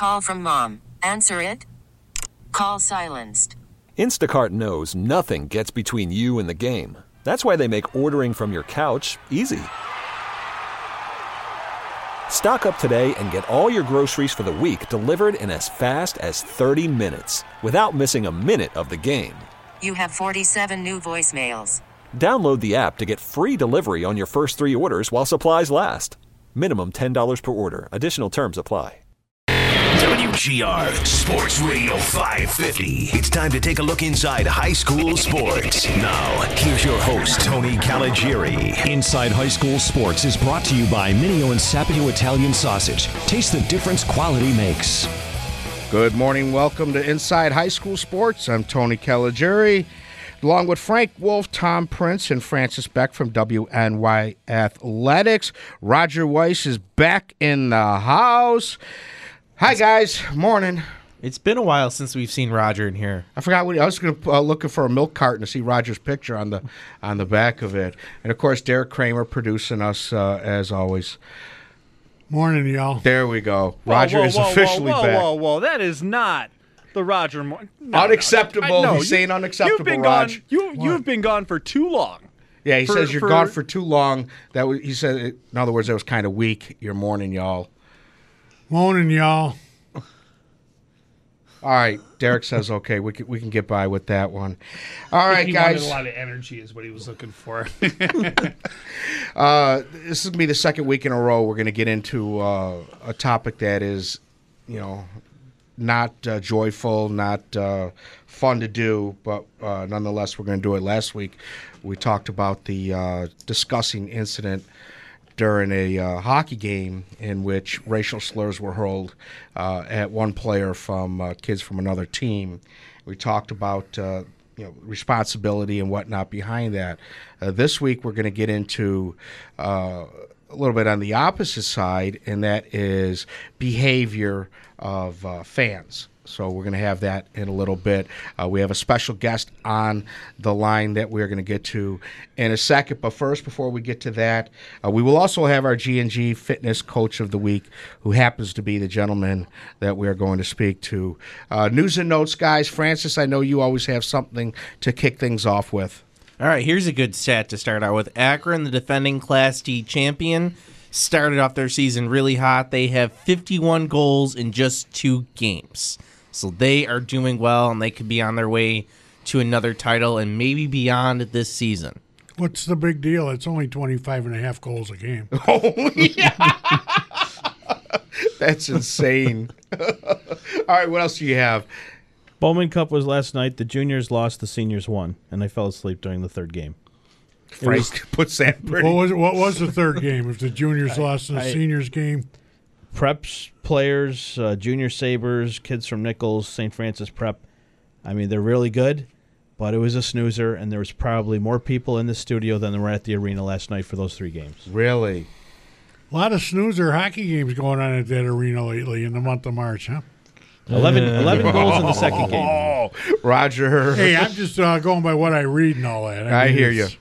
Call from mom. Answer it. Call silenced. Instacart knows nothing gets between you and the game. That's why they make ordering from your couch easy. Stock up today and get all your groceries for the week delivered in as fast as 30 minutes without missing a minute of the game. You have 47 new voicemails. Download the app to get free delivery on your first 3 orders while supplies last. Minimum $10 per order. Additional terms apply. WGR Sports Radio 550. It's time to take a look inside high school sports. Now, here's your host, Tony Caligiuri. Inside High School Sports is brought to you by Mineo and Sapio Italian Sausage. Taste the difference quality makes. Good morning. Welcome to Inside High School Sports. I'm Tony Caligiuri, along with Frank Wolf, Tom Prince, and Francis Beck from WNY Athletics. Roger Weiss is back in the house. Hi, guys. Morning. It's been a while since we've seen Roger in here. I forgot I was going to looking for a milk carton to see Roger's picture on the back of it, and of course Derek Kramer producing us as always. Morning, y'all. There we go. Roger is officially back. Whoa! That is not the Roger. No, unacceptable. No. He's saying unacceptable. You've been Raj. gone. You've been gone for too long. Yeah, he says you're gone for too long. He said, in other words, that was kind of weak. Your morning, y'all. Morning, y'all. All right, Derek says okay. We can get by with that one. All right, he guys. Wanted a lot of energy is what he was looking for. This is gonna be the second week in a row we're gonna get into a topic that is, not joyful, not fun to do, but nonetheless we're gonna do it. Last week we talked about the disgusting incident during a hockey game in which racial slurs were hurled at one player from kids from another team. We talked about responsibility and whatnot behind that. This week we're going to get into a little bit on the opposite side, and that is behavior of fans. So we're going to have that in a little bit. We have a special guest on the line that we're going to get to in a second. But first, before we get to that, we will also have our G&G Fitness Coach of the Week, who happens to be the gentleman that we're going to speak to. News and notes, guys. Francis, I know you always have something to kick things off with. All right, here's a good stat to start out with. Akron, the defending Class D champion, started off their season really hot. They have 51 goals in just 2 games. So they are doing well, and they could be on their way to another title and maybe beyond this season. What's the big deal? It's only 25.5 goals a game. Oh, yeah. That's insane. All right, what else do you have? Bowman Cup was last night. The juniors lost, the seniors won, and I fell asleep during the third game. Frank puts that pretty. What was the third game? If the juniors lost in the seniors game? Preps players, Junior Sabres, kids from Nichols, St. Francis Prep. I mean, they're really good, but it was a snoozer, and there was probably more people in the studio than there were at the arena last night for those 3 games. Really? A lot of snoozer hockey games going on at that arena lately in the month of March, huh? 11 goals in the second game. Oh, Roger. Hey, I'm just going by what I read and all that. I hear you.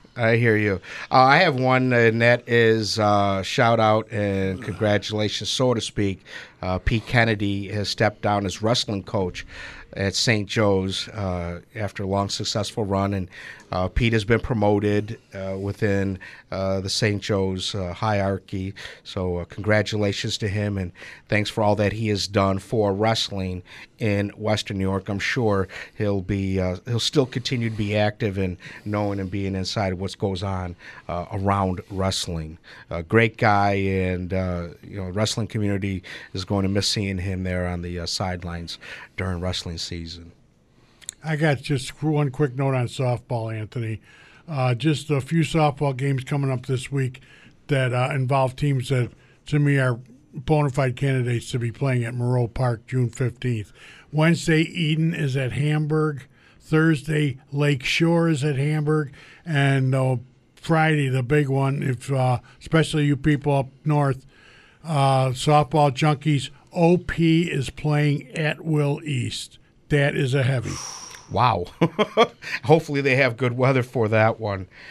I have one, and that is shout out and congratulations, so to speak. Pete Kennedy has stepped down as wrestling coach at St. Joe's after a long, successful run, and Pete has been promoted within the St. Joe's hierarchy. So congratulations to him, and thanks for all that he has done for wrestling in Western New York. I'm sure he'll still continue to be active and knowing and being inside of what goes on around wrestling. Great guy, and wrestling community is going to miss seeing him there on the sidelines during wrestling season. I got just one quick note on softball, Anthony. Just a few softball games coming up this week that involve teams that, to me, are bona fide candidates to be playing at Moreau Park June 15th. Wednesday, Eden is at Hamburg. Thursday, Lake Shore is at Hamburg. And Friday, the big one, if especially you people up north, softball junkies, OP is playing at Will East. That is a heavy. Wow. Hopefully they have good weather for that one.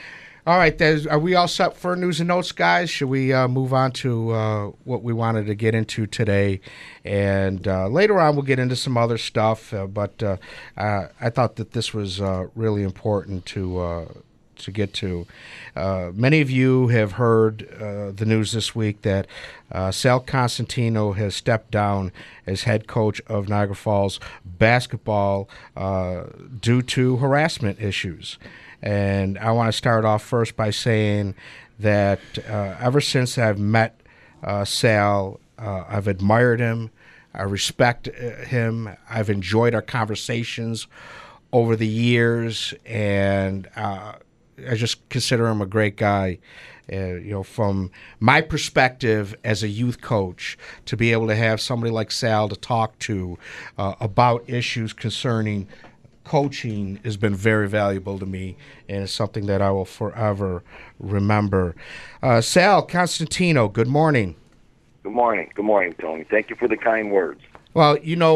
All right, are we all set for news and notes, guys? Should we move on to what we wanted to get into today? And later on, we'll get into some other stuff. But I thought that this was really important to get to. Many of you have heard the news this week that Sal Constantino has stepped down as head coach of Niagara Falls basketball due to harassment issues. And I want to start off first by saying that ever since I've met Sal, I've admired him. I respect him. I've enjoyed our conversations over the years, and I just consider him a great guy. From my perspective as a youth coach, to be able to have somebody like Sal to talk to about issues concerning coaching has been very valuable to me, and it's something that I will forever remember. Sal Constantino, good morning. Good morning. Good morning, Tony. Thank you for the kind words. Well,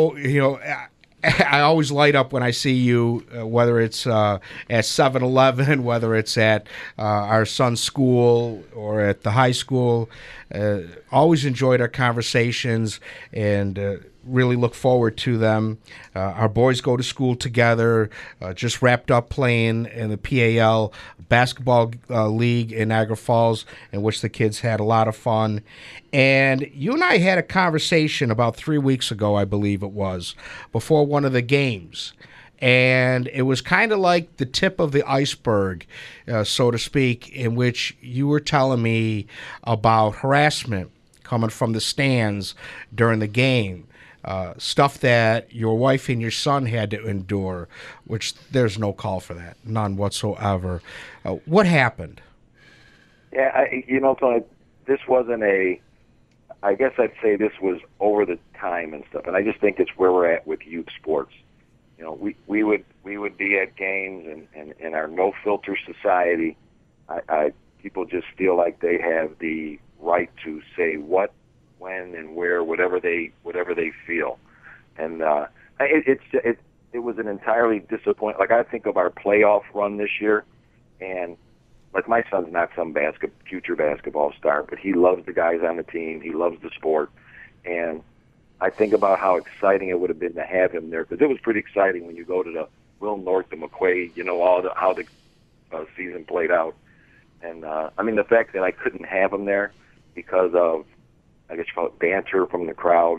I always light up when I see you, whether it's at 7-Eleven, whether it's at our son's school or at the high school. Always enjoyed our conversations and really look forward to them. Our boys go to school together, just wrapped up playing in the PAL basketball league in Niagara Falls, in which the kids had a lot of fun. And you and I had a conversation about 3 weeks ago, I believe it was, before one of the games. And it was kind of like the tip of the iceberg, so to speak, in which you were telling me about harassment coming from the stands during the game. Stuff that your wife and your son had to endure, which there's no call for that, none whatsoever. What happened? Yeah, Tony, this wasn't I guess I'd say this was over the time and stuff, and I just think it's where we're at with youth sports. We would be at games, and in our no filter society, people just feel like they have the right to say what, when, and where, whatever they feel, and it was an entirely disappointing. Like, I think of our playoff run this year, and like, my son's not some future basketball star, but he loves the guys on the team. He loves the sport, and I think about how exciting it would have been to have him there, because it was pretty exciting when you go to the Will North, the McQuaid, how the season played out, and the fact that I couldn't have him there because of, I guess you call it, banter from the crowd.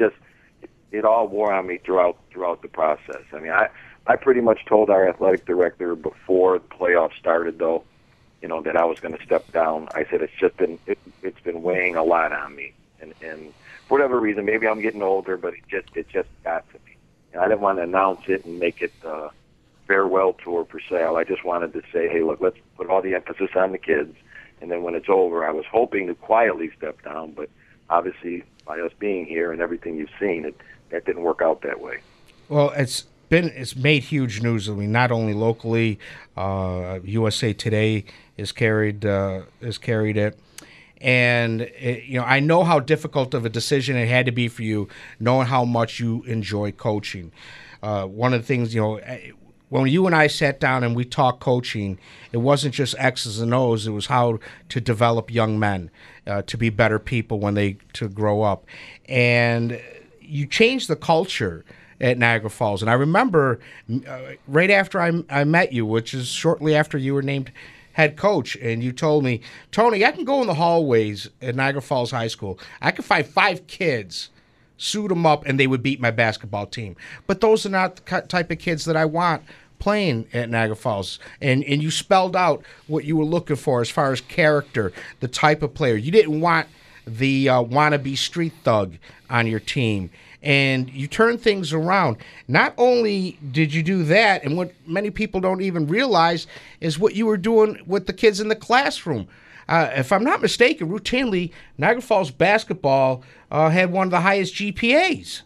It all wore on me throughout the process. I pretty much told our athletic director before the playoffs started, though, that I was going to step down. I said it's been weighing a lot on me, and for whatever reason, maybe I'm getting older, but it just got to me. I didn't want to announce it and make it a farewell tour for Sal. I just wanted to say, hey, look, let's put all the emphasis on the kids, and then when it's over, I was hoping to quietly step down, but obviously, by us being here and everything you've seen, that didn't work out that way. Well, it's made huge news. Not only locally, USA Today has carried it, and I know how difficult of a decision it had to be for you, knowing how much you enjoy coaching. One of the things, when you and I sat down and we talked coaching, it wasn't just X's and O's. It was how to develop young men to be better people to grow up. And you changed the culture at Niagara Falls. And I remember right after I met you, which is shortly after you were named head coach, and you told me, Tony, I can go in the hallways at Niagara Falls High School. I can find 5 kids, suit them up, and they would beat my basketball team. But those are not the type of kids that I want playing at Niagara Falls. And you spelled out what you were looking for as far as character, the type of player. You didn't want the wannabe street thug on your team. And you turned things around. Not only did you do that, and what many people don't even realize is what you were doing with the kids in the classroom. If I'm not mistaken, routinely, Niagara Falls basketball had one of the highest GPAs.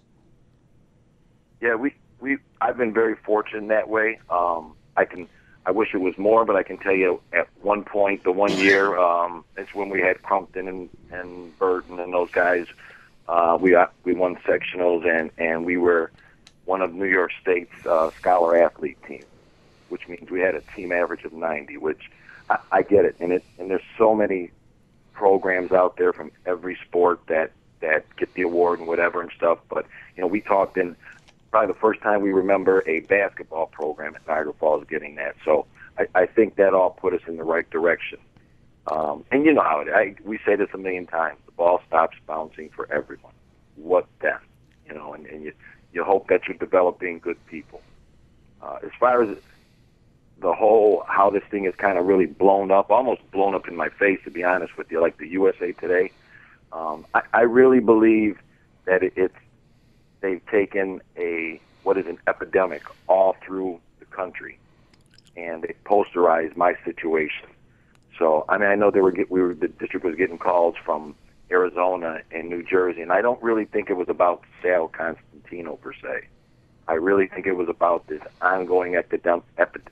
Yeah, I've been very fortunate that way. I wish it was more, but I can tell you at one point, the one year, it's when we had Crumpton and Burton and those guys. We won sectionals, and we were one of New York State's scholar athlete teams, which means we had a team average of 90, which I get it, and there's so many programs out there from every sport that get the award and whatever and stuff. But we talked in probably the first time we remember a basketball program at Niagara Falls getting that. So I think that all put us in the right direction. And you know how we say this a million times: the ball stops bouncing for everyone. What then? And you hope that you're developing good people. As far as the whole how this thing is kind of really blown up, almost blown up in my face, to be honest with you, like the USA Today. I really believe that they've taken what is an epidemic all through the country, and they posterized my situation. So I know the district was getting calls from Arizona and New Jersey, and I don't really think it was about Sal Constantino per se. I really think it was about this ongoing epidemic,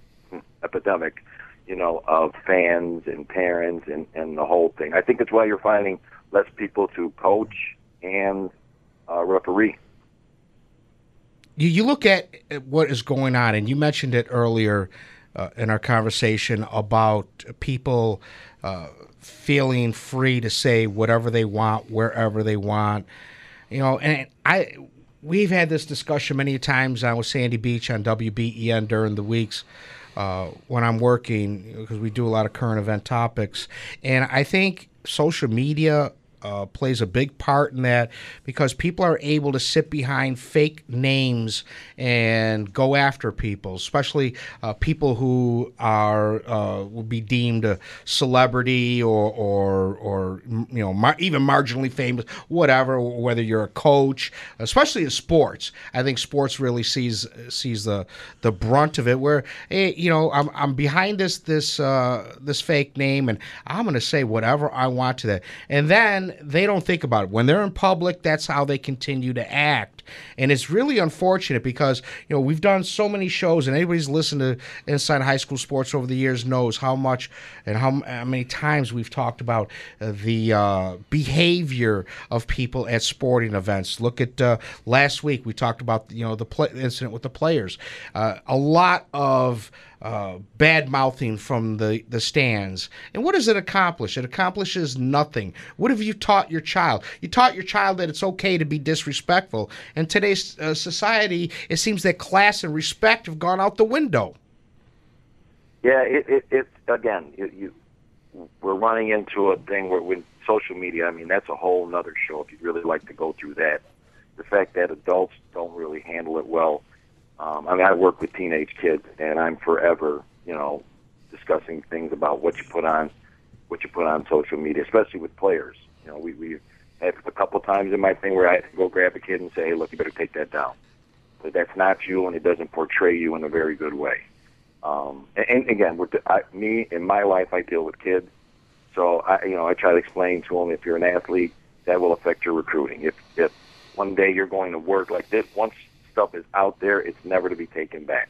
of fans and parents and the whole thing. I think that's why you're finding less people to coach and referee. You look at what is going on, and you mentioned it earlier in our conversation about people feeling free to say whatever they want, wherever they want. And we've had this discussion many times with Sandy Beach on WBEN during the weeks when I'm working, because we do a lot of current event topics. And I think social media plays a big part in that, because people are able to sit behind fake names and go after people, especially people who are will be deemed a celebrity or even marginally famous, whatever. Whether you're a coach, especially in sports, I think sports really sees the brunt of it. Where I'm behind this fake name, and I'm going to say whatever I want to that, and then they don't think about it. When they're in public, that's how they continue to act. And it's really unfortunate, because we've done so many shows, and anybody's listened to Inside High School Sports over the years knows how much and how many times we've talked about the behavior of people at sporting events. Look at last week, we talked about the incident with the players. A lot of bad mouthing from the stands. And what does it accomplish? It accomplishes nothing. What have you taught your child? You taught your child that it's okay to be disrespectful. In today's society, it seems that class and respect have gone out the window. Yeah, it's again, we're running into a thing where with social media, that's a whole nother show if you'd really like to go through that. The fact that adults don't really handle it well. I work with teenage kids, and I'm forever, discussing things about what you put on social media, especially with players. We had a couple times in my thing where I had to go grab a kid and say, "Hey, look, you better take that down. But that's not you, and it doesn't portray you in a very good way." And again, me in my life, I deal with kids, so I try to explain to them, if you're an athlete, that will affect your recruiting. If one day you're going to work like this, once stuff is out there, it's never to be taken back.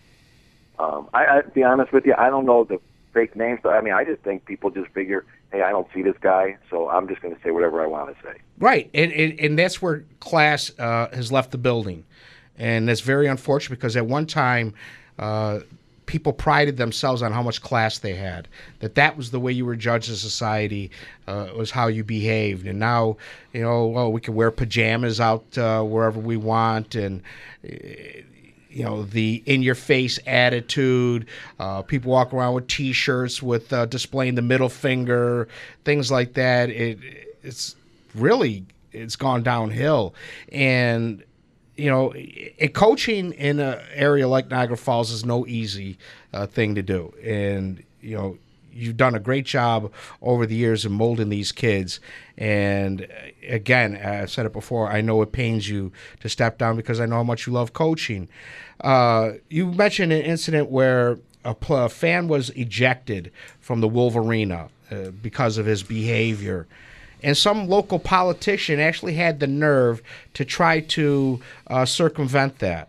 I to be honest with you, I don't know the fake names, but I just think people just figure, hey, I don't see this guy, so I'm just going to say whatever I want to say. Right, and that's where class has left the building, and that's very unfortunate, because at one time people prided themselves on how much class they had, that was the way you were judged as society, was how you behaved. And now, we can wear pajamas out wherever we want, and the in-your-face attitude. People walk around with T-shirts with displaying the middle finger, things like that. It's gone downhill. And coaching in an area like Niagara Falls is no easy thing to do. And you've done a great job over the years of molding these kids. And again, I've said it before, I know it pains you to step down, because I know how much you love coaching. You mentioned an incident where a fan was ejected from the Wolverina because of his behavior. And some local politician actually had the nerve to try to circumvent that.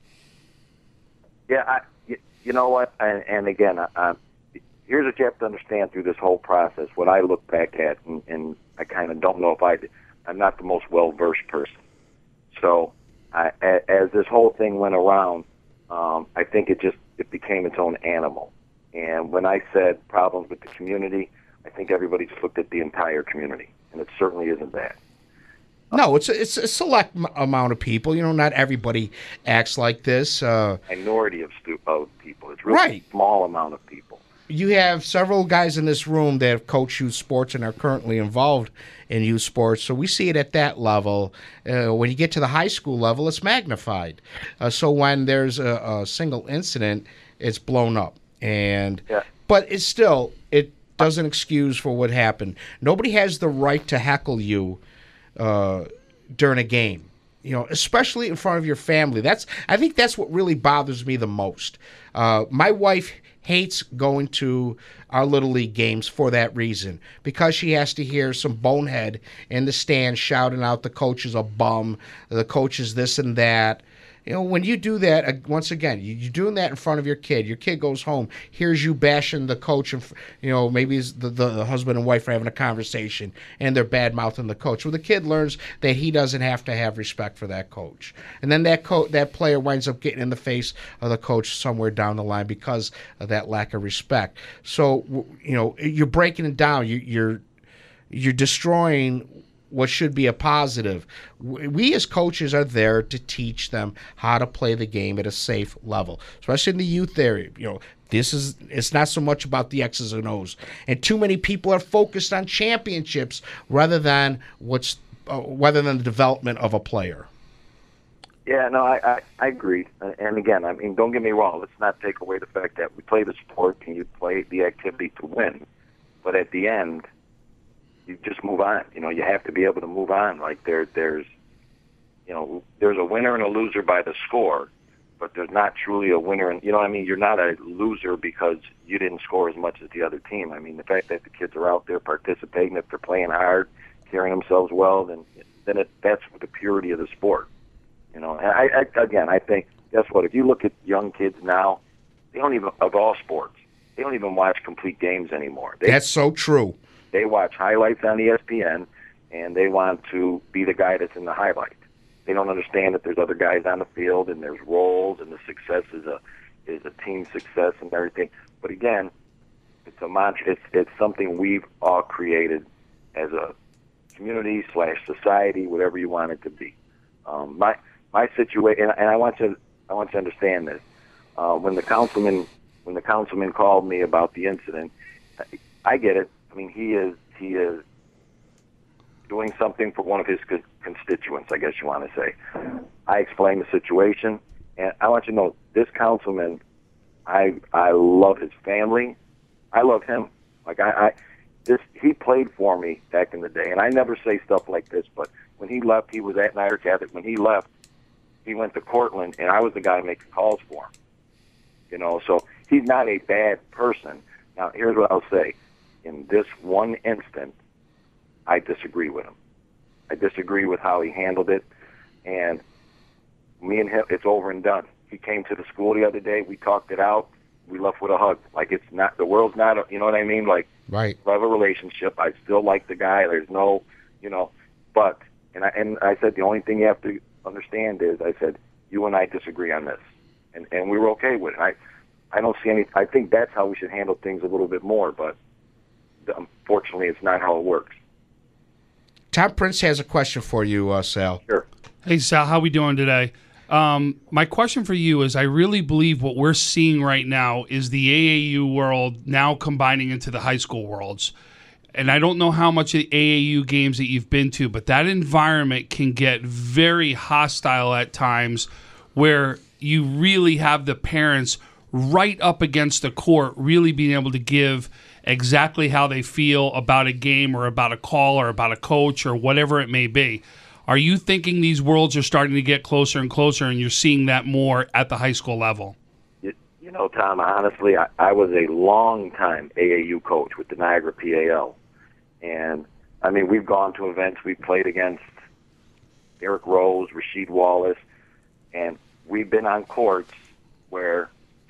Yeah, you know what? And again, here's what you have to understand through this whole process. What I look back at, and I kind of don't know if I'm not the most well-versed person. So as this whole thing went around, I think it became its own animal. And when I said problems with the community, I think everybody's looked at the entire community, and it certainly isn't that. No, it's a select amount of people. Not everybody acts like this. Minority of people. It's really a small amount of people. You have several guys in this room that have coached youth sports and are currently involved in youth sports, so we see it at that level. When you get to the high school level, it's magnified. So when there's a single incident, it's blown up. But it's still, it doesn't excuse for what happened. Nobody has the right to heckle you during a game, especially in front of your family. I think that's what really bothers me the most. My wife hates going to our Little League games for that reason, because she has to hear some bonehead in the stand shouting out the coach is a bum, the coach is this and that. When you do that, once again, you're doing that in front of your kid. Your kid goes home, hears you bashing the coach, and maybe the husband and wife are having a conversation, and they're bad-mouthing the coach. Well, the kid learns that he doesn't have to have respect for that coach. And then that player winds up getting in the face of the coach somewhere down the line because of that lack of respect. So, you're breaking it down. You're destroying what should be a positive. We as coaches are there to teach them how to play the game at a safe level, especially in the youth area. It's not so much about the X's and O's, and too many people are focused on championships rather than the development of a player. Yeah, no, I agree. And again, don't get me wrong. Let's not take away the fact that we play the sport and you play the activity to win, but at the end, you just move on. You have to be able to move on. Like there's a winner and a loser by the score, but there's not truly a winner. And you're not a loser because you didn't score as much as the other team. The fact that the kids are out there participating, if they're playing hard, carrying themselves well, then that's the purity of the sport. And I think, guess what? If you look at young kids now, they don't even, of all sports, they don't even watch complete games anymore. That's so true. They watch highlights on ESPN, and they want to be the guy that's in the highlight. They don't understand that there's other guys on the field, and there's roles, and the success is a team success and everything. But again, it's a mantra. It's something we've all created as a community / society, whatever you want it to be. My situation, and I want you to understand this. When the councilman called me about the incident, I get it. He is doing something for one of his constituents, I guess you want to say. I explained the situation, and I want you to know, this councilman, I love his family. I love him. He played for me back in the day, and I never say stuff like this, but when he left, he was at Niagara Catholic. When he left, he went to Cortland, and I was the guy making calls for him. So he's not a bad person. Now, here's what I'll say. In this one instant, I disagree with him. I disagree with how he handled it, and me and him, it's over and done. He came to the school the other day. We talked it out. We left with a hug. It's not, the world's not, you know what I mean? Right. We have a relationship. I still like the guy. There's no, but, and I said, the only thing you have to understand is, I said, you and I disagree on this, and we were okay with it. I don't see any. I think that's how we should handle things a little bit more, but unfortunately, it's not how it works. Tom Prince has a question for you, Sal. Sure. Hey, Sal, how we doing today? My question for you is, I really believe what we're seeing right now is the AAU world now combining into the high school worlds. And I don't know how much of the AAU games that you've been to, but that environment can get very hostile at times, where you really have the parents right up against the court, really being able to give exactly how they feel about a game or about a call or about a coach or whatever it may be. Are you thinking these worlds are starting to get closer and closer, and you're seeing that more at the high school level? Tom, honestly, I was a long-time AAU coach with the Niagara PAL. And, we've gone to events. We've played against Eric Rose, Rasheed Wallace, and we've been on courts where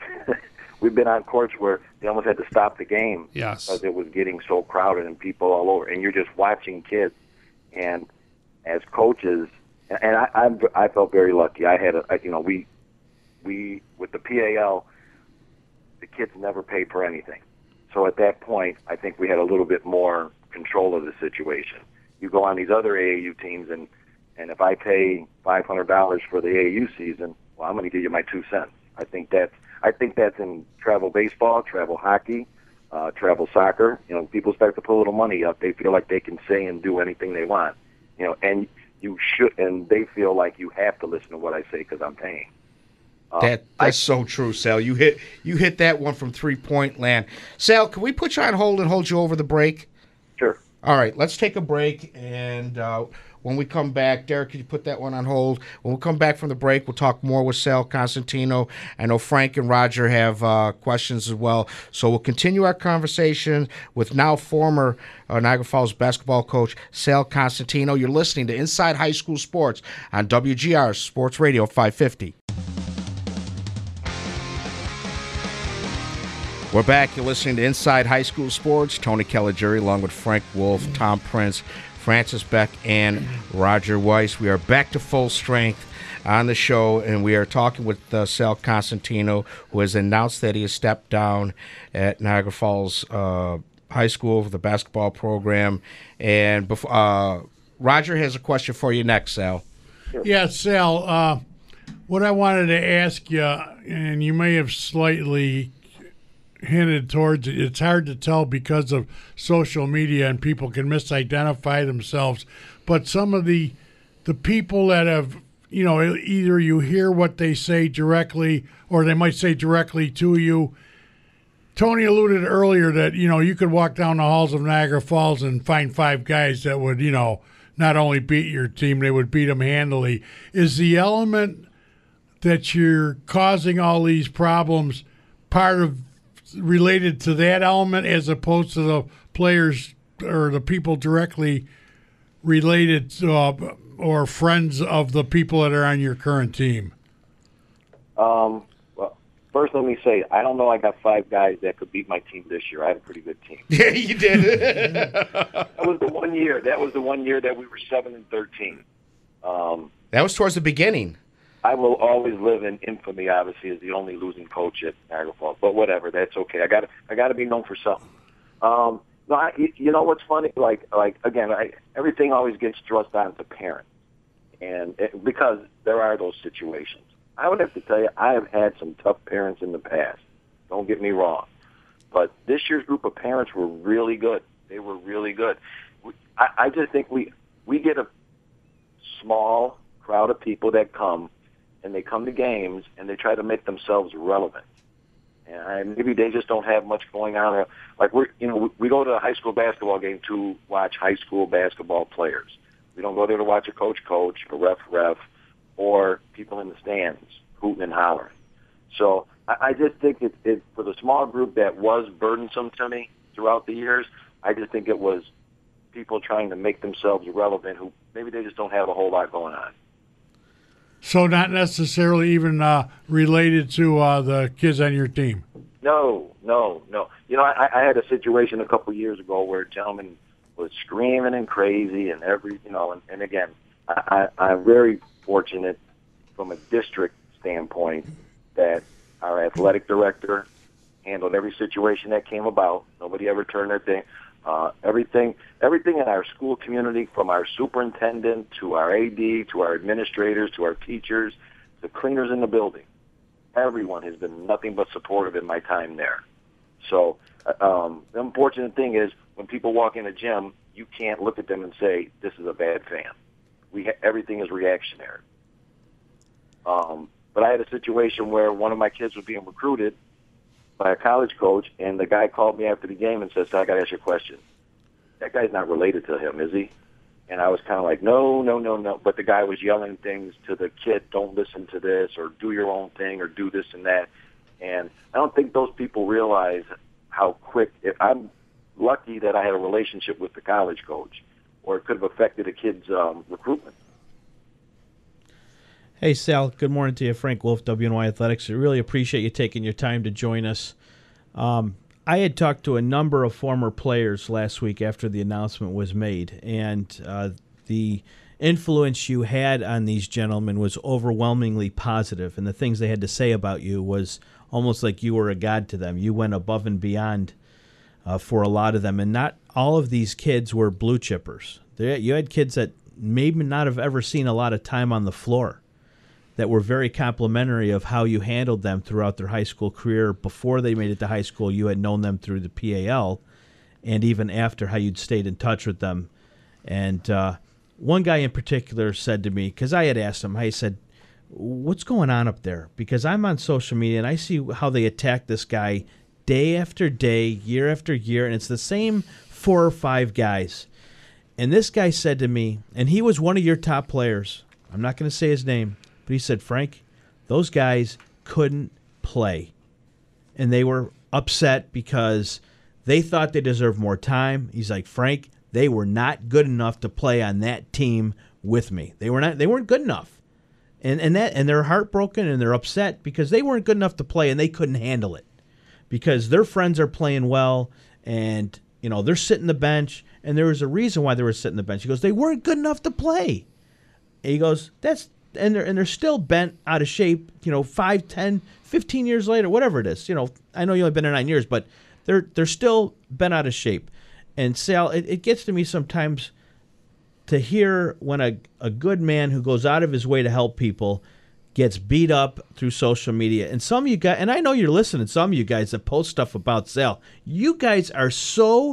they almost had to stop the game. Yes. Because it was getting so crowded and people all over. And you're just watching kids. And as coaches, and I felt very lucky. I had we with the PAL, the kids never paid for anything. So at that point, I think we had a little bit more control of the situation. You go on these other AAU teams, and if I pay $500 for the AAU season, well, I'm going to give you my 2 cents. I think that's in travel baseball, travel hockey, travel soccer. You know, people start to put a little money up. They feel like they can say and do anything they want. You know, and you should, and they feel like you have to listen to what I say because I'm paying. That's so true, Sal. You hit that one from 3-point land. Sal, can we put you on hold and hold you over the break? Sure. All right, let's take a break, and when we come back, Derek, can you put that one on hold? When we come back from the break, we'll talk more with Sal Constantino. I know Frank and Roger have questions as well, so we'll continue our conversation with now former Niagara Falls basketball coach Sal Constantino. You're listening to Inside High School Sports on WGR Sports Radio 550. We're back. You're listening to Inside High School Sports. Tony Caligiuri along with Frank Wolf, Tom Prince, Francis Beck, and Roger Weiss. We are back to full strength on the show, and we are talking with Sal Constantino, who has announced that he has stepped down at Niagara Falls High School for the basketball program. And Roger has a question for you next, Sal. Yeah, Sal, what I wanted to ask you, and you may have slightly hinted towards it. It's hard to tell because of social media and people can misidentify themselves. But some of the people that have, you know, either you hear what they say directly or they might say directly to you. Tony alluded earlier that, you know, you could walk down the halls of Niagara Falls and find 5 guys that would, you know, not only beat your team, they would beat them handily. Is the element that you're causing all these problems part of related to that element as opposed to the players or the people directly related to, or friends of the people that are on your current team? Well, first let me say, I don't know I got 5 guys that could beat my team this year. I had a pretty good team. Yeah, you did. That was the one year that we were 7-13. That was towards the beginning. I will always live in infamy, obviously, as the only losing coach at Niagara Falls. But whatever, that's okay. I got to be known for something. No, you know what's funny? Like again, everything always gets thrust onto parents, and because there are those situations. I would have to tell you, I have had some tough parents in the past. Don't get me wrong, but this year's group of parents were really good. They were really good. I just think we get a small crowd of people that come. And they come to games and they try to make themselves relevant. And maybe they just don't have much going on. Like we go to a high school basketball game to watch high school basketball players. We don't go there to watch a coach, a ref, or people in the stands hooting and hollering. So I just think it for the small group that was burdensome to me throughout the years. I just think it was people trying to make themselves relevant who maybe they just don't have a whole lot going on. So not necessarily even related to the kids on your team? No. You know, I had a situation a couple years ago where a gentleman was screaming and crazy and and again, I'm very fortunate from a district standpoint that our athletic director handled every situation that came about. Nobody ever turned their thing. Everything in our school community, from our superintendent to our AD to our administrators to our teachers, the cleaners in the building, everyone has been nothing but supportive in my time there. So the unfortunate thing is when people walk in a gym, you can't look at them and say, this is a bad fan. Everything is reactionary. But I had a situation where one of my kids was being recruited by a college coach, and the guy called me after the game and said, so I got to ask you a question. That guy's not related to him, is he? And I was kind of like, no. But the guy was yelling things to the kid, don't listen to this, or do your own thing, or do this and that. And I don't think those people realize how quick, if I'm lucky that I had a relationship with the college coach, or it could have affected a kid's recruitment. Hey, Sal, good morning to you. Frank Wolf, WNY Athletics. I really appreciate you taking your time to join us. I had talked to a number of former players last week after the announcement was made, and the influence you had on these gentlemen was overwhelmingly positive, and the things they had to say about you was almost like you were a god to them. You went above and beyond for a lot of them, and not all of these kids were blue chippers. You had kids that maybe not have ever seen a lot of time on the floor that were very complimentary of how you handled them throughout their high school career. Before they made it to high school, you had known them through the PAL, and even after, how you'd stayed in touch with them. And one guy in particular said to me, because I had asked him, I said, what's going on up there? Because I'm on social media and I see how they attack this guy day after day, year after year, and it's the same 4 or 5 guys. And this guy said to me, and he was one of your top players, I'm not going to say his name, but he said, Frank, those guys couldn't play. And they were upset because they thought they deserved more time. He's like, Frank, they were not good enough to play on that team with me. They weren't good enough. And they're heartbroken and they're upset because they weren't good enough to play and they couldn't handle it. Because their friends are playing well and they're sitting the bench, and there was a reason why they were sitting the bench. He goes, they weren't good enough to play. And he goes, they're still bent out of shape, 5, 10, 15 years later, whatever it is. I know you only been there 9 years, but they're still bent out of shape. And Sal, it gets to me sometimes to hear when a good man who goes out of his way to help people gets beat up through social media. And some of you guys, and I know you're listening, some of you guys that post stuff about Sal, you guys are so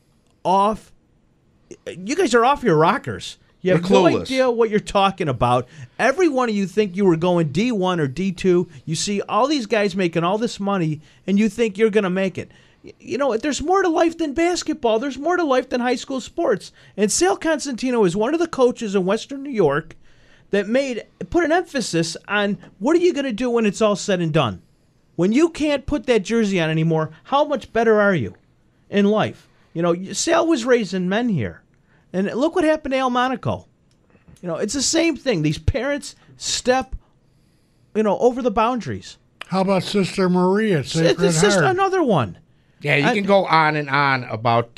off. You guys are off your rockers. You have no idea what you're talking about. Every one of you think you were going D1 or D2. You see all these guys making all this money, and you think you're going to make it. There's more to life than basketball. There's more to life than high school sports. And Sal Constantino is one of the coaches in Western New York that put an emphasis on what are you going to do when it's all said and done? When you can't put that jersey on anymore, how much better are you in life? Sal was raising men here. And look what happened to Al Monaco. It's the same thing. These parents step, over the boundaries. How about Sister Maria at Sacred Heart? It's just another one. Yeah, you can go on and on about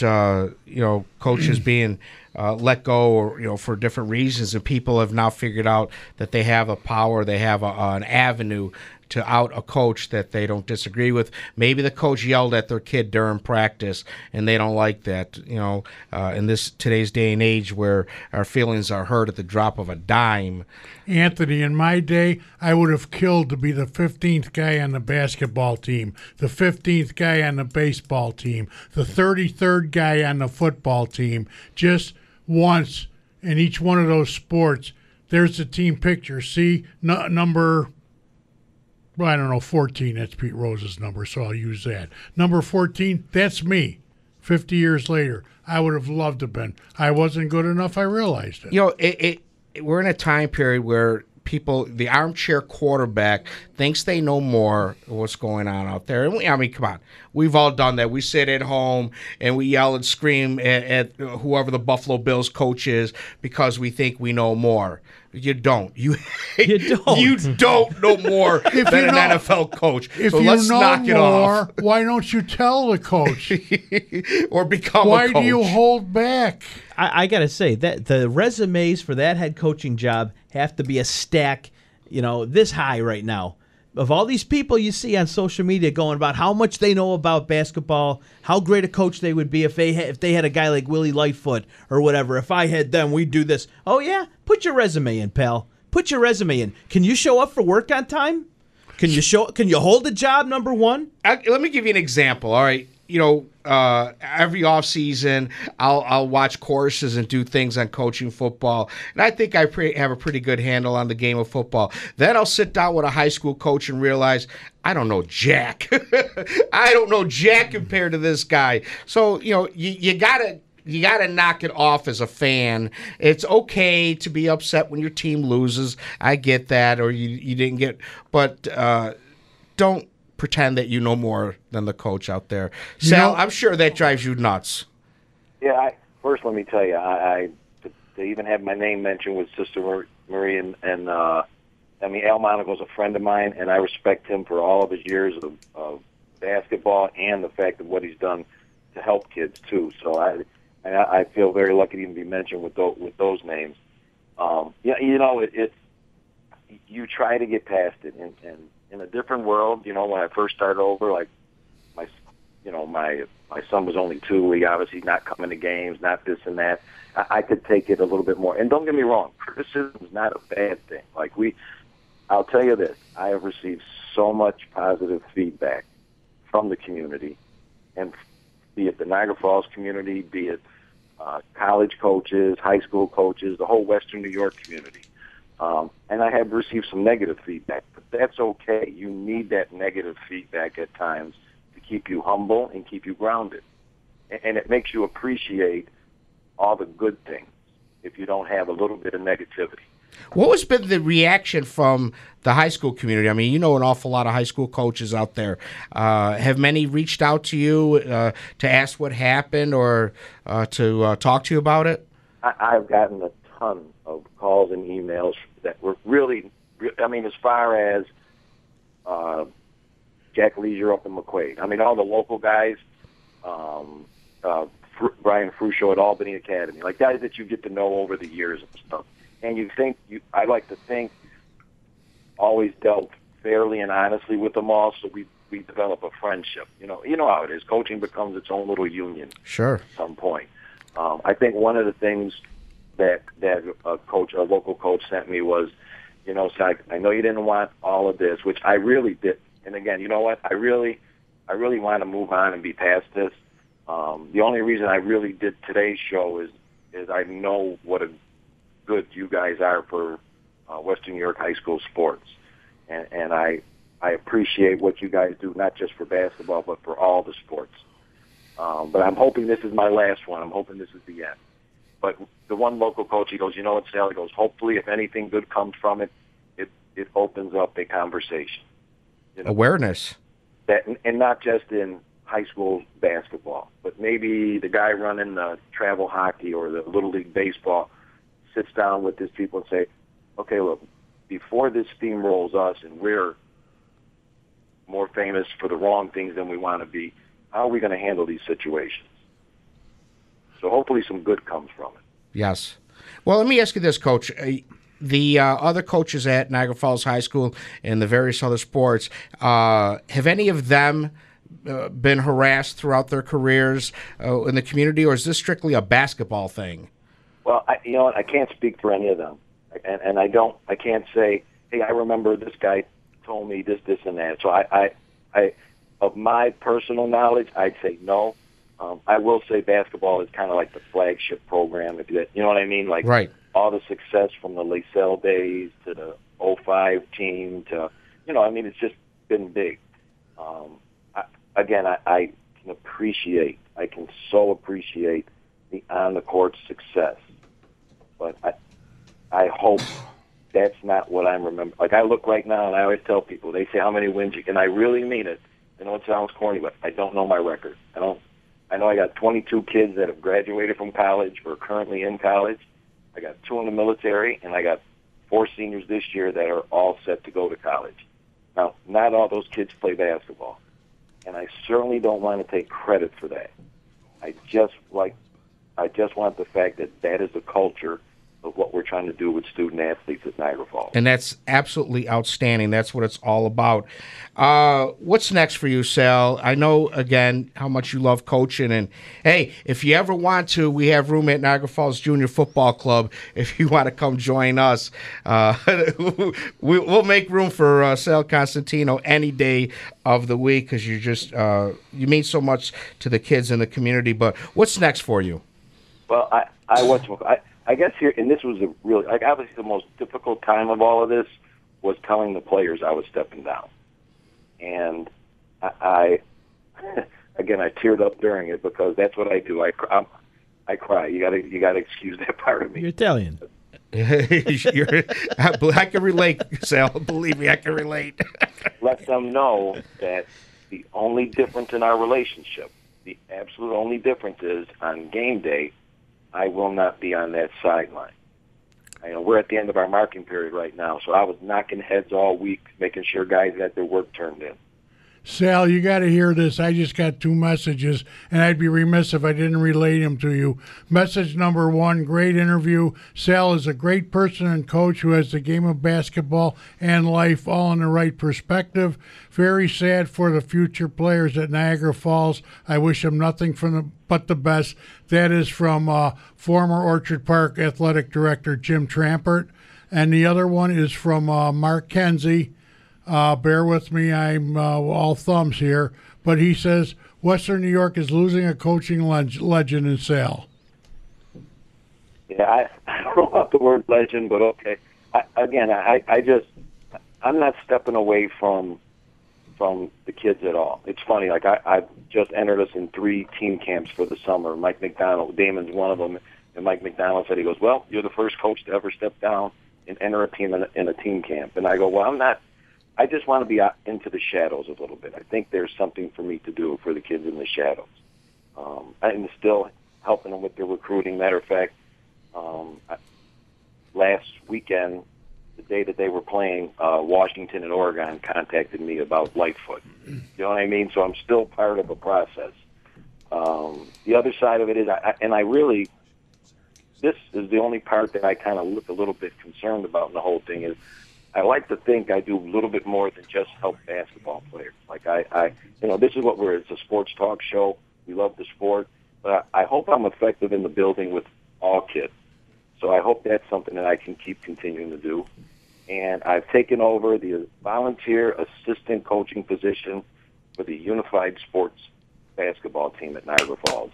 coaches being let go or for different reasons, and people have now figured out that they have a power, they have an avenue to out a coach that they don't disagree with. Maybe the coach yelled at their kid during practice, and they don't like that. In today's day and age where our feelings are hurt at the drop of a dime. Anthony, in my day, I would have killed to be the 15th guy on the basketball team, the 15th guy on the baseball team, the 33rd guy on the football team. Just once in each one of those sports, there's the team picture. See, number... Well, I don't know, 14, that's Pete Rose's number, so I'll use that. Number 14, that's me. 50 years later, I would have loved to have been. I wasn't good enough, I realized it. We're in a time period where people, the armchair quarterback, thinks they know more of what's going on out there. And come on. We've all done that. We sit at home and we yell and scream at whoever the Buffalo Bills coach is because we think we know more. You don't. You don't. You don't know more than an NFL coach. If so you let's know knock it more, off. why don't you tell the coach? Or become why a coach. Why do you hold back? I got to say, that the resumes for that head coaching job have to be a stack, this high right now. Of all these people you see on social media going about how much they know about basketball, how great a coach they would be if they had a guy like Willie Lightfoot or whatever. If I had them, we'd do this. Oh, yeah? Put your resume in, pal. Put your resume in. Can you show up for work on time? Can you hold a job, number one? Let me give you an example, all right? Every offseason, I'll watch courses and do things on coaching football, and I think I have a pretty good handle on the game of football. Then I'll sit down with a high school coach and realize I don't know jack. I don't know jack compared to this guy. So, you gotta knock it off as a fan. It's okay to be upset when your team loses. I get that, or you didn't get, but don't pretend that you know more than the coach out there. Sal, I'm sure that drives you nuts. Yeah, first let me tell you, to even have my name mentioned with Sister Marie and Al Monaco's a friend of mine, and I respect him for all of his years of basketball and the fact of what he's done to help kids too. So I feel very lucky to even be mentioned with those names. It's you try to get past it, and in a different world, when I first started over, like my son was only 2. He obviously not coming to games, not this and that. I could take it a little bit more. And don't get me wrong, criticism is not a bad thing. I'll tell you this: I have received so much positive feedback from the community, and be it the Niagara Falls community, be it college coaches, high school coaches, the whole Western New York community. And I have received some negative feedback, but that's okay. You need that negative feedback at times to keep you humble and keep you grounded. And it makes you appreciate all the good things if you don't have a little bit of negativity. What has been the reaction from the high school community? I mean, you know an awful lot of high school coaches out there. Have many reached out to you to ask what happened or to talk to you about it? I've gotten a ton of calls and emails that were really, as far as Jack Leisure up in McQuaid. I mean, all the local guys, Brian Fruscio at Albany Academy, like guys that you get to know over the years and stuff. And I like to think, always dealt fairly and honestly with them all, so we develop a friendship. You know how it is. Coaching becomes its own little union. Sure. At some point. I think one of the things that a local coach sent me was, so I know you didn't want all of this, which I really did. And again, you know what? I really want to move on and be past this. The only reason I really did today's show is I know what a good you guys are for Western New York high school sports, and I appreciate what you guys do, not just for basketball but for all the sports. But I'm hoping this is my last one. I'm hoping this is the end. But the one local coach, he goes, you know what, Sal? He goes, hopefully if anything good comes from it, it opens up a conversation. Awareness. That, and not just in high school basketball, but maybe the guy running the travel hockey or the Little League baseball sits down with his people and say, okay, look, before this steamrolls us and we're more famous for the wrong things than we want to be, how are we going to handle these situations? So hopefully some good comes from it. Yes. Well, let me ask you this, Coach. The other coaches at Niagara Falls High School and the various other sports, have any of them been harassed throughout their careers in the community, or is this strictly a basketball thing? Well, I can't speak for any of them, and I can't say, hey, I remember this guy told me this, and that. So I of my personal knowledge, I'd say no. I will say basketball is kind of like the flagship program, you know what I mean? Like right. All the success from the Lacelle days to the 05 team to, it's just been big. I can so appreciate the on-the-court success. But I hope that's not what I'm remembering. Like, I look right now, and I always tell people, they say, how many wins you can, I really mean it. I know it sounds corny, but I don't know my record. I know I got 22 kids that have graduated from college or are currently in college. I got 2 in the military, and I got 4 seniors this year that are all set to go to college. Now, not all those kids play basketball, and I certainly don't want to take credit for that. I just want the fact that is the culture of what we're trying to do with student athletes at Niagara Falls. And that's absolutely outstanding. That's what it's all about. What's next for you, Sal? I know, again, how much you love coaching. And, hey, if you ever want to, we have room at Niagara Falls Junior Football Club if you want to come join us. We'll make room for Sal Constantino any day of the week because you you mean so much to the kids in the community. But what's next for you? Well, I guess here, and this was obviously the most difficult time of all of this was telling the players I was stepping down. And I teared up during it because that's what I do. I cry. You gotta excuse that part of me. You're Italian. I can relate, Sal. Believe me, I can relate. Let them know that the only difference in our relationship, the absolute only difference is on game day, I will not be on that sideline. We're at the end of our marking period right now, so I was knocking heads all week, making sure guys got their work turned in. Sal, you got to hear this. I just got 2 messages, and I'd be remiss if I didn't relay them to you. Message number 1, great interview. Sal is a great person and coach who has the game of basketball and life all in the right perspective. Very sad for the future players at Niagara Falls. I wish them nothing but the best. That is from former Orchard Park Athletic Director Jim Trampert. And the other one is from Mark Kenzie. Bear with me, I'm all thumbs here. But he says, Western New York is losing a coaching legend in Sal. Yeah, I don't know about the word legend, but okay. I'm not stepping away from the kids at all. It's funny, like I've just entered us in 3 team camps for the summer. Mike McDonald, Damon's one of them, and Mike McDonald said, he goes, well, you're the first coach to ever step down and enter a team in a team camp. And I go, well, I'm not. I just want to be out into the shadows a little bit. I think there's something for me to do for the kids in the shadows. I'm still helping them with their recruiting. Matter of fact, last weekend, the day that they were playing, Washington and Oregon contacted me about Lightfoot. You know what I mean? So I'm still part of the process. The other side of it is, this is the only part that I kind of look a little bit concerned about in the whole thing is I like to think I do a little bit more than just help basketball players. Like this is what it's a sports talk show. We love the sport, but I hope I'm effective in the building with all kids. So I hope that's something that I can keep continuing to do. And I've taken over the volunteer assistant coaching position for the Unified Sports basketball team at Niagara Falls.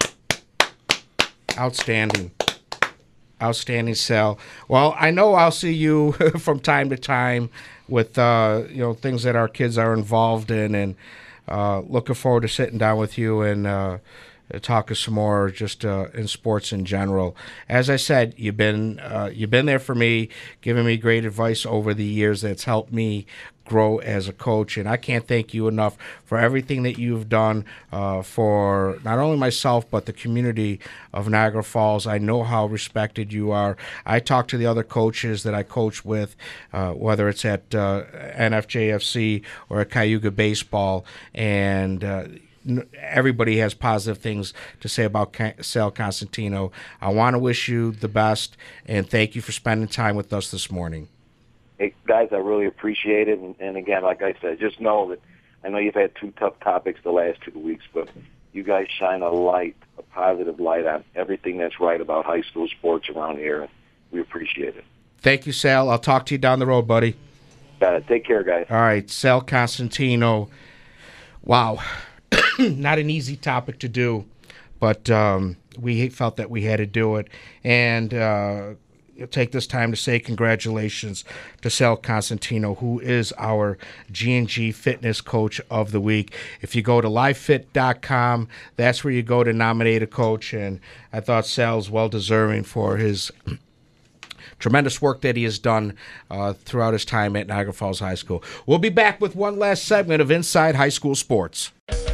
Outstanding. Outstanding, Sal. Well, I know I'll see you from time to time with things that our kids are involved in, and looking forward to sitting down with you and talking some more just in sports in general. As I said, you've been there for me, giving me great advice over the years that's helped me grow as a coach, and I can't thank you enough for everything that you've done for not only myself but the community of Niagara Falls. I know how respected you are. I talk to the other coaches that I coach with, whether it's at NFJFC or at Cayuga Baseball, and everybody has positive things to say about Sal Constantino. I want to wish you the best, and thank you for spending time with us this morning. Hey, guys, I really appreciate it. And again, like I said, just know that I know you've had 2 tough topics the last 2 weeks, but you guys shine a positive light on everything that's right about high school sports around here. And we appreciate it. Thank you, Sal. I'll talk to you down the road, buddy. Got it. Take care, guys. All right, Sal Constantino. Wow. Not an easy topic to do, but we felt that we had to do it. And take this time to say congratulations to Sal Constantino, who is our G&G Fitness Coach of the Week. If you go to livefit.com, that's where you go to nominate a coach, and I thought Sal's well-deserving for his tremendous work that he has done throughout his time at Niagara Falls High School. We'll be back with one last segment of Inside High School Sports.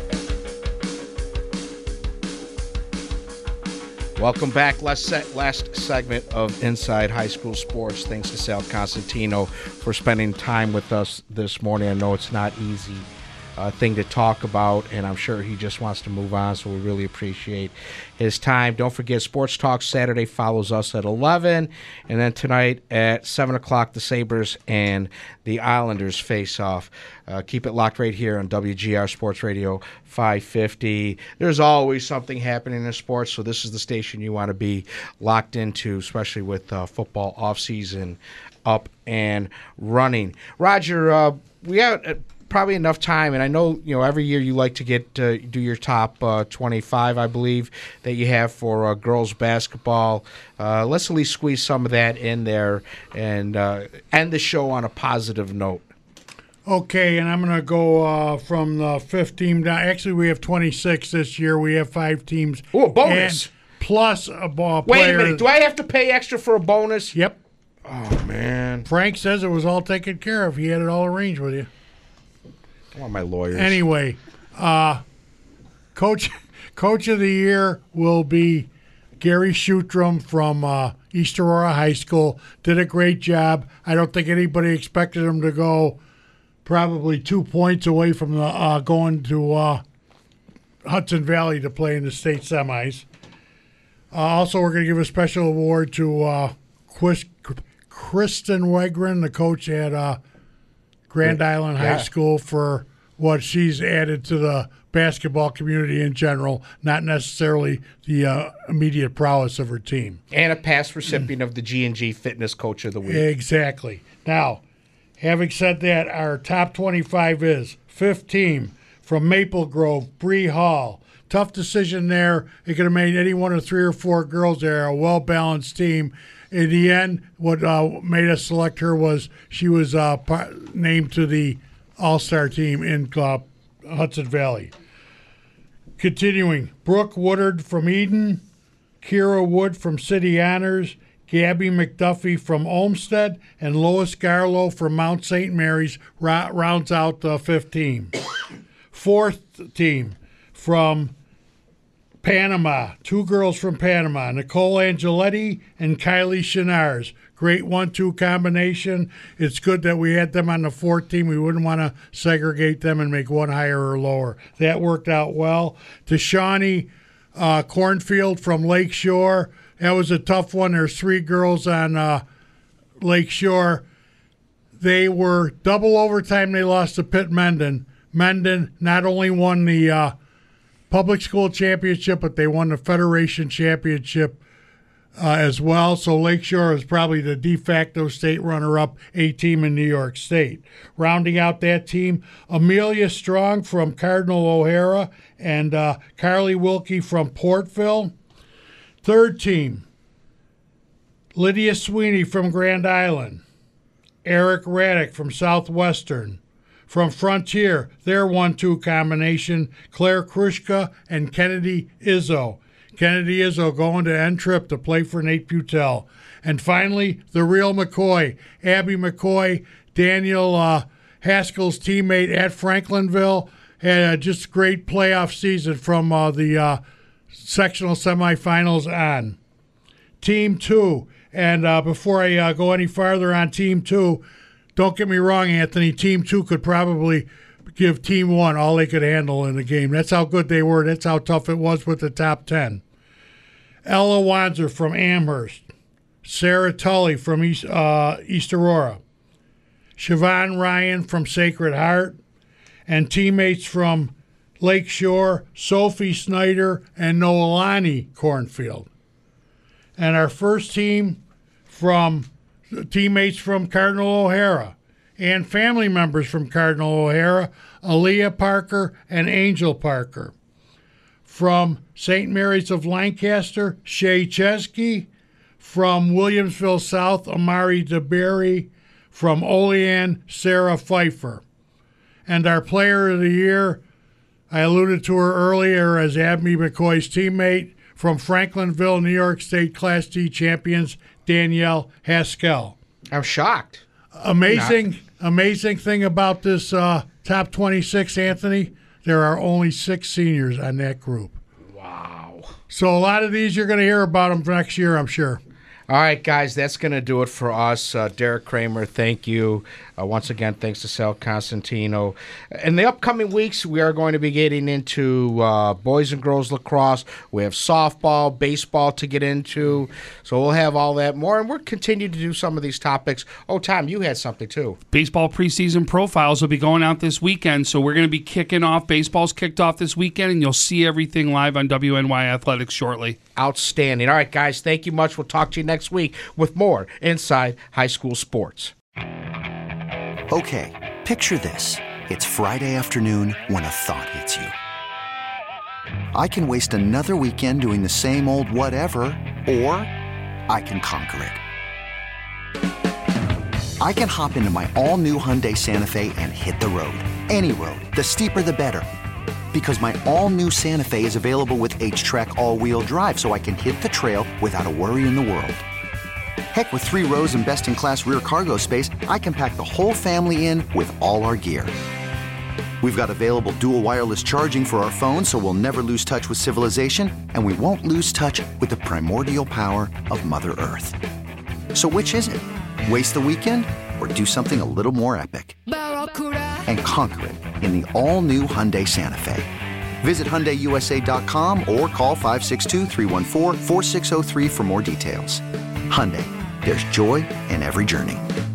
Welcome back. Last segment of Inside High School Sports. Thanks to Sal Constantino for spending time with us this morning. I know it's not easy thing to talk about, and I'm sure he just wants to move on, so we really appreciate his time. Don't forget, Sports Talk Saturday follows us at 11, and then tonight at 7 o'clock, the Sabres and the Islanders face off. Keep it locked right here on WGR Sports Radio 550. There's always something happening in sports, so this is the station you want to be locked into, especially with football offseason up and running. Roger, we have probably enough time, and I know every year you like to get do your top 25, I believe, that you have for girls basketball. Let's at least squeeze some of that in there and end the show on a positive note. Okay, and I'm going to go from the 5th team down. Actually, we have 26 this year. We have 5 teams. Oh, a bonus. Plus a ball player. Wait a minute. Do I have to pay extra for a bonus? Yep. Oh, man. Frank says it was all taken care of. He had it all arranged with you. I want my lawyers. Anyway, Coach of the Year will be Gary Schutram from East Aurora High School. Did a great job. I don't think anybody expected him to go probably 2 points away from the going to Hudson Valley to play in the state semis. Also, we're going to give a special award to Kristen Wegren, the coach at Grand Island High School, for what she's added to the basketball community in general, not necessarily the immediate prowess of her team. And a past recipient of the G&G Fitness Coach of the Week. Exactly. Now, having said that, our top 25 is 5th team from Maple Grove, Bree Hall. Tough decision there. It could have made any one of 3 or 4 girls there, a well-balanced team. In the end, what made us select her was she was named to the All-Star team in Hudson Valley. Continuing, Brooke Woodard from Eden, Kira Wood from City Honors, Gabby McDuffie from Olmsted, and Lois Garlow from Mount St. Mary's rounds out the 5th team. 4th team from Panama, 2 girls from Panama, Nicole Angeletti and Kylie Chenars. Great 1-2 combination. It's good that we had them on the 4th team. We wouldn't want to segregate them and make one higher or lower. That worked out well. Tashani Cornfield from Lakeshore. That was a tough one. There's 3 girls on Lakeshore. They were double overtime. They lost to Pitt Mendon. Mendon not only won the public school championship, but they won the Federation championship as well. So Lakeshore is probably the de facto state runner-up A team in New York State. Rounding out that team, Amelia Strong from Cardinal O'Hara and Carly Wilkie from Portville. 3rd team, Lydia Sweeney from Grand Island, Eric Raddick from Southwestern. From Frontier, their 1-2 combination, Claire Krushka and Kennedy Izzo. Kennedy Izzo going to N-Trip to play for Nate Butel. And finally, the real McCoy, Abby McCoy, Daniel Haskell's teammate at Franklinville, had just a great playoff season from the sectional semifinals on. Team 2, and before I go any farther on Team 2, don't get me wrong, Anthony, Team 2 could probably give Team 1 all they could handle in the game. That's how good they were. That's how tough it was with the top 10. Ella Wanzer from Amherst. Sarah Tully from East Aurora. Siobhan Ryan from Sacred Heart. And teammates from Lakeshore, Sophie Snyder and Noelani Cornfield. And our first team from teammates from Cardinal O'Hara and family members from Cardinal O'Hara, Aaliyah Parker and Angel Parker. From St. Mary's of Lancaster, Shay Chesky. From Williamsville South, Amari DeBerry. From Olean, Sarah Pfeiffer. And our player of the year, I alluded to her earlier as Abby McCoy's teammate, from Franklinville, New York State Class D champions, Danielle Haskell. I'm shocked. Amazing thing about this top 26, Anthony, there are only 6 seniors on that group. Wow. So a lot of these you're going to hear about them next year, I'm sure. All right, guys, that's going to do it for us. Derek Kramer, thank you. Once again, thanks to Sal Constantino. In the upcoming weeks, we are going to be getting into boys and girls lacrosse. We have softball, baseball to get into. So we'll have all that more, and we'll continue to do some of these topics. Oh, Tom, you had something, too. Baseball preseason profiles will be going out this weekend, so we're going to be kicking off. Baseball's kicked off this weekend, and you'll see everything live on WNY Athletics shortly. Outstanding. All right, guys, thank you much. We'll talk to you next week with more Inside High School Sports. Okay, picture this. It's Friday afternoon when a thought hits you. I can waste another weekend doing the same old whatever, or I can conquer it. I can hop into my all-new Hyundai Santa Fe and hit the road. Any road. The steeper, the better. Because my all-new Santa Fe is available with H-Track all-wheel drive, so I can hit the trail without a worry in the world. Heck, with 3 rows and best-in-class rear cargo space, I can pack the whole family in with all our gear. We've got available dual wireless charging for our phones, so we'll never lose touch with civilization, and we won't lose touch with the primordial power of Mother Earth. So which is it? Waste the weekend or do something a little more epic? and conquer it in the all-new Hyundai Santa Fe. Visit HyundaiUSA.com or call 562-314-4603 for more details. Hyundai, there's joy in every journey.